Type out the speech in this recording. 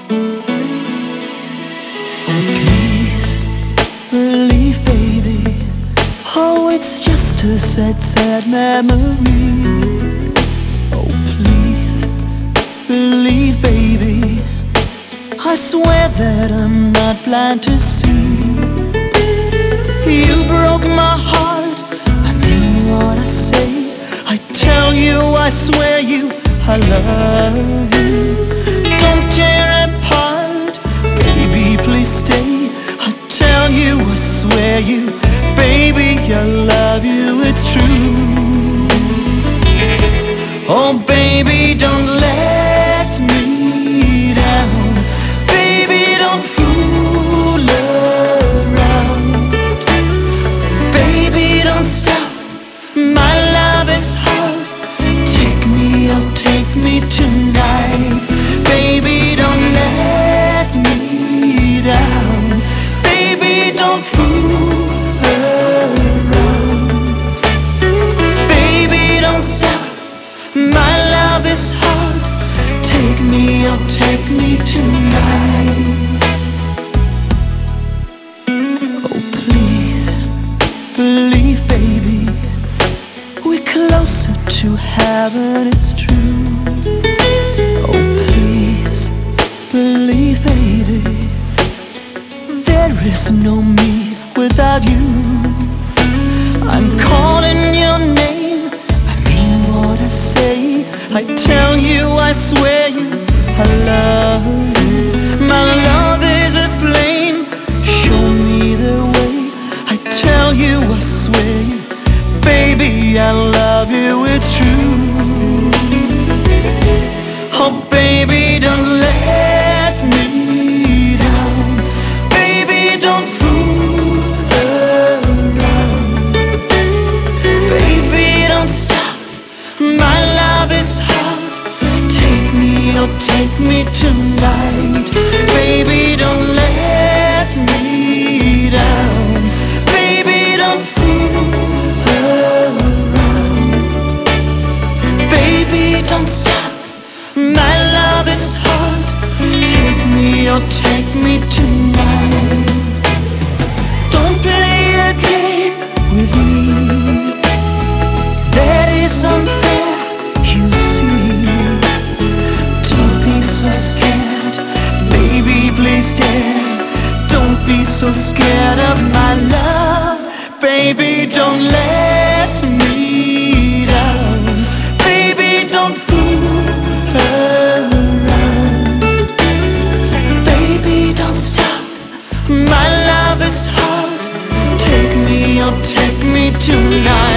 Please believe, baby. Oh, it's just a sad, sad memory. Oh, please believe, baby. I swear that I'm not blind to see. You broke my heart, I mean what I say. I tell you, I swear you, I love you. Don't tear apart, baby, please stay. I tell you, I swear you, baby, I love you, it's true. Oh, baby, don't let me down. Baby, don't fool around. Baby, don't stop, my love is hard. Take me out, take me tonight. Baby, don't let me down. Baby, don't fool around. Baby, don't stop, my love is hard. Take me out, take me tonight. Oh, please believe, baby, we're closer to heaven, it's true. Oh, please believe, baby, there is no me without you. I'm calling your name, I mean what I say. I tell you, I swear you, I love you. My love is a flame, show me the way. I tell you, I swear you, baby, I love you, it's true. Oh, baby, don't let me down. Baby, don't fool around. Baby, don't stop, my love is hard. Take me out, take me tonight. Baby, don't let me down. Baby, don't fool around. Baby, don't stop, my love is hard. Take me out, take me tonight. Don't play a game with me, that is unfair, you see. Don't be so scared, baby, please dare. Don't be so scared of my love. Baby, don't let me down. Baby, don't fool around. Baby, don't stop, my love is hard. Take me out, take me tonight.